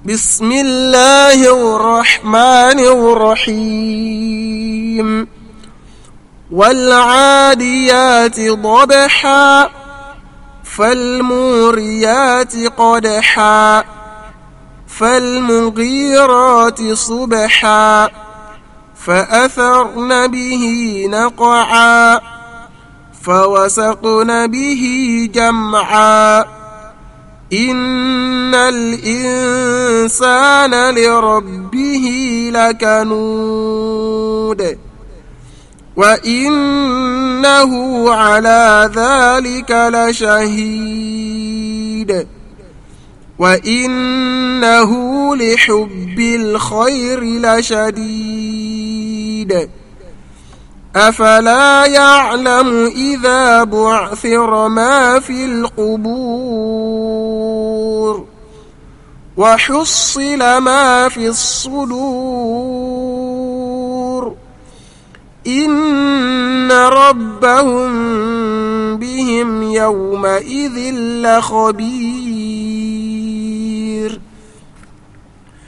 بسم الله الرحمن الرحيم والعاديات ضبحا فالموريات قدحا فالمغيرات صبحا فأثرن به نقعا فوسقن به جمعا إن الإنسان لربه لكنود وإنه على ذلك لشهيد وإنه لحب الخير لشديد أفلا يعلم إذا بعثر ما في القبور وحصل ما في الصدور إن ربهم بهم يومئذ لخبير